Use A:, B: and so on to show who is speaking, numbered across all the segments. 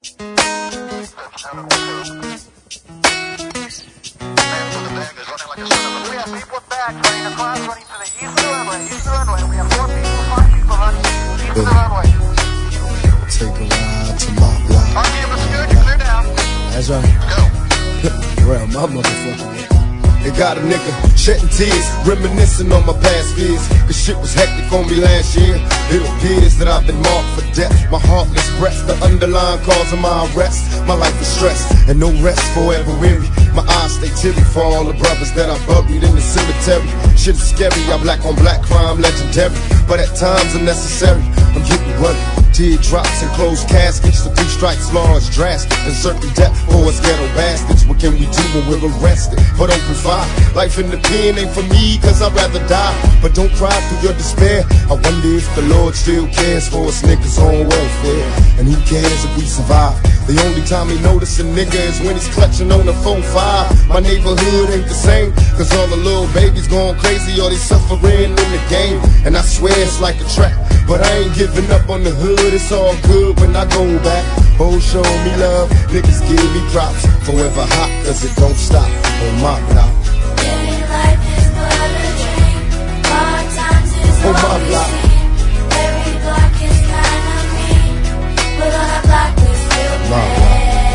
A: Take a ride to my block. That's right. Real, my motherfucker. They got a nigga shedding tears, reminiscing on my past fears. Cause shit was hectic on me last year. It appears that I've been marked for death. My heartless breath, the underlying cause of my arrest. My life is stress, and no rest forever weary. My eyes stay teary for all the brothers that I buried in the cemetery. Shit is scary, I'm black on black crime, legendary. But at times unnecessary, I'm getting running. Teardrops and closed caskets, the 3 strikes large, drastic, and certain death for us ghetto bastards. What can we do when we're arrested? But open fire, life in the pen ain't for me, cause I'd rather die. But don't cry through your despair. I wonder if the Lord still cares for us niggas on welfare. And who cares if we survive? The only time he notice a nigga is when he's clutching on the 4-5. My neighborhood ain't the same, cause all the little babies going crazy or they suffering in the game. And I swear it's like a trap, but I ain't giving up on the hood. It's all good when I go back. Oh, show me love, niggas give me props. Forever hot, cause it don't stop on my block.
B: Living life is but a dream. Hard times is
A: On my
B: all we
A: block.
B: see. Every block is kinda mean, but on our block we still
A: My
B: pray.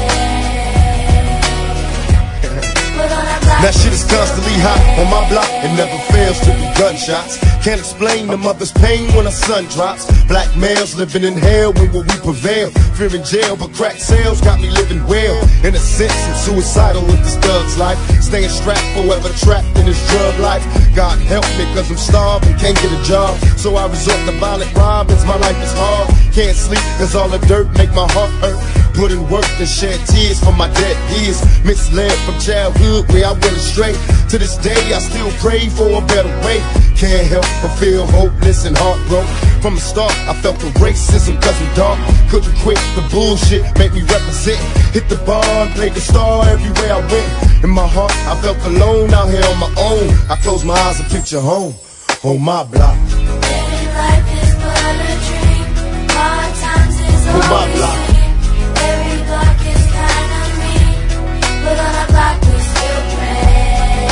B: But on our block
A: That shit is constantly hot on my block. It never fails to be gunshots. Can't explain the mother's pain when the sun drops. Black males living in hell, when will we prevail? Fear in jail, but crack sales got me living well. In a sense, I'm suicidal with this thug's life. Staying strapped, forever trapped in this drug life. God help me, cause I'm starving, can't get a job. So I resort to violent robins, my life is hard. Can't sleep, cause all the dirt make my heart hurt. Put in work and shed tears for my dead years. Misled from childhood where I went astray. To this day I still pray for a better way. Can't help but feel hopeless and heartbroken. From the start I felt the racism cause I'm dark. Couldn't quit the bullshit, make me represent. Hit the bar and played the star everywhere I went. In my heart I felt alone out here on my own. I close my eyes and picture home on my block.
B: living life is but a dream. Hard times is
A: On my
B: all we
A: block.
B: see. Every block is kinda mean, but on our block we still pray.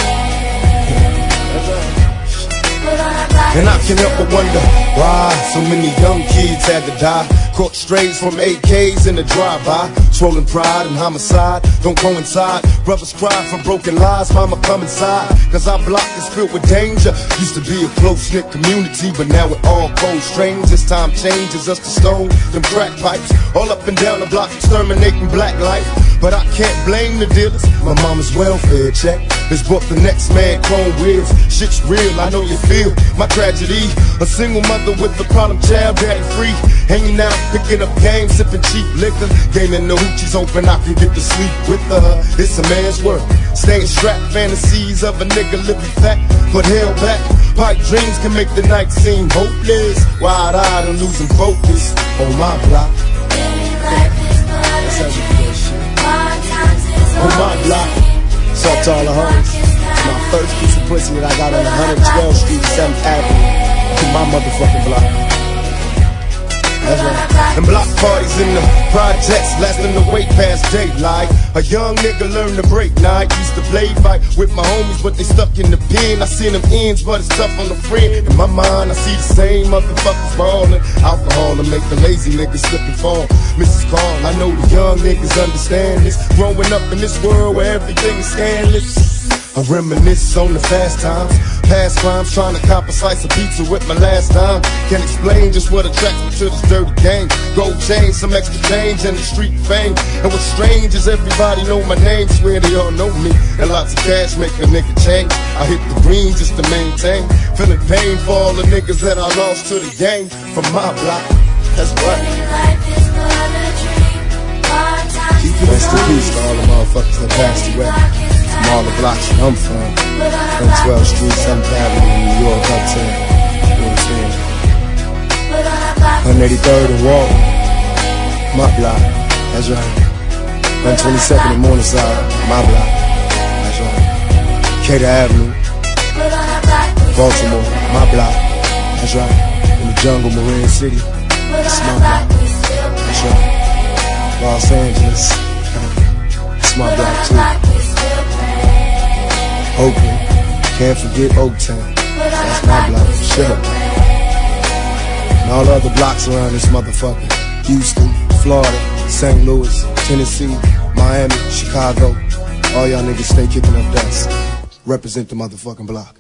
B: But on our block
A: And I
B: we
A: can help
B: still
A: but wonder
B: pray.
A: why so many young kids had to die. Caught strays from AKs in the drive-by. Swollen pride and homicide don't coincide. Brothers cry for broken lives, mama come inside. Cause our block is filled with danger. Used to be a close-knit community, but now we're all cold strangers. Time changes us to stone them crack pipes. All up and down the block exterminating black life. But I can't blame the dealers. My mama's welfare check has bought the next man chrome wheels. Shit's real, I know you feel my tragedy. A single mother with a problem child, daddy free. Hanging out, picking up games, sipping cheap liquor. Gaming the hoochies open, I can get to sleep with her. It's a man's work, staying strapped. Fantasies of a nigga living fat, but held back. Pipe dreams can make the night seem hopeless. Wide-eyed and losing focus on my block.
B: Living life is but
A: That's
B: a
A: how we do
B: dream.
A: that shit.
B: Hard times is
A: On my
B: all we
A: block.
B: see.
A: Shout out to all the homies. It's my first piece of pussy that I got on 112th Street, 7th Avenue. My motherfucking block. That's right. And block parties in the projects lasting the way past daylight. A young nigga learned to break night. Used to play fight with my homies, but they stuck in the pen. I seen them ends, but it's tough on the friend. In my mind, I see the same motherfuckers falling. Alcohol to make the lazy niggas slip and fall. Mrs. Carl, I know the young niggas understand this. Growing up in this world where everything is scandalous. I reminisce on the fast times, past crimes, trying to cop a slice of pizza with my last dime. Can't explain just what attracts me to this dirty game. Gold chain, some extra change, and the street fame. And what's strange is everybody know my name, swear they all know me. And lots of cash make a nigga change. I hit the green just to maintain. Feeling pain for all the niggas that I lost to the game from my block. That's right. Rest in peace to all the motherfuckers that passed away. From all the blocks that I'm from. 112th Street, 7th Avenue, New York, uptown. You know what I'm saying? 183rd and Walton. My block. That's right. 122nd and Morningside. My block. That's right. Cater Avenue. Baltimore. My block. That's right. In the jungle, Marine City. That's my block. That's right. Los Angeles. It's my block too. Oakland, can't forget Oaktown. That's my block for sure. And all the other blocks around this motherfucker. Houston, Florida, St. Louis, Tennessee, Miami, Chicago. All y'all niggas stay kicking up dust. Represent the motherfucking block.